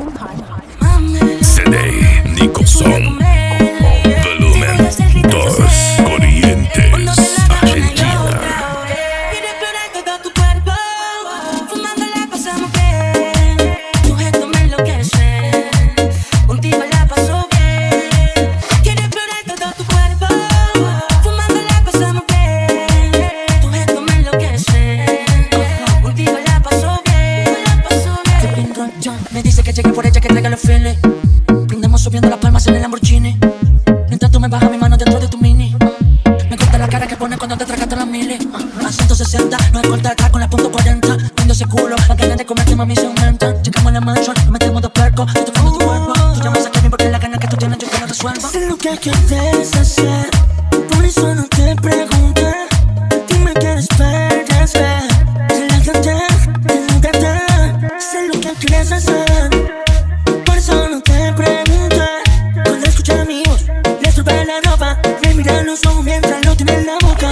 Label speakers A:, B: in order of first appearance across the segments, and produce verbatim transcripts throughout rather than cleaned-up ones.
A: C D Nicholson. Volumen dos. Corrientes, Argentina.
B: Me dice que llegue por ella, que traiga los feeling. Brindemos subiendo las palmas en el Lamborghini. Mientras tú me bajas mi mano dentro de tu mini. Me corta la cara que pone cuando te tragaste las mili. A ciento sesenta, no es corta acá con la punto cuarenta. Viendo ese culo, las ganas de comerte mami se aumentan. Llegamos a la mansion, nos metemos dos percos. Yo tocando tu cuerpo, tú llamas a Kevin porque la gana que tú tienes yo que no resuelvo.
C: Sé lo que quieres hacer, por eso no te pregunté. Dime qué esperas ver. Relájate, relájate. Sé lo que quieres hacer, por eso no te pregunté. Cuando escuché amigos, les tuve la ropa. Me miran los ojos mientras lo tienen en la boca.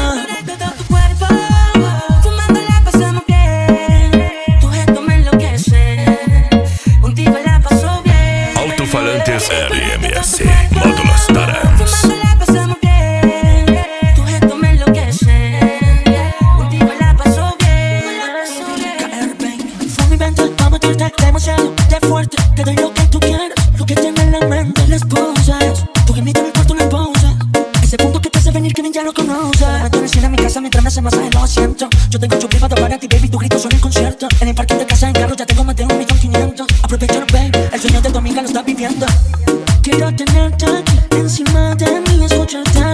A: Altofalantes R M S, módulos Tarams.
C: Demasiado de fuerte, te doy lo que tú quieras, lo que tienes en la mente, las poses. Tu gemito en el cuarto no pausa. Ese punto que te hace venir que ni ya lo conoces. Me meto en a mi casa mientras me hace masaje, lo siento. Yo tengo yo privado para ti, baby, tu grito suena en concierto. En el parque de casa en carro ya tengo más de un millón quinientos. Aprovechalo, baby, el sueño de tu amiga lo estás viviendo. Quiero tenerte aquí encima de mí, escucharte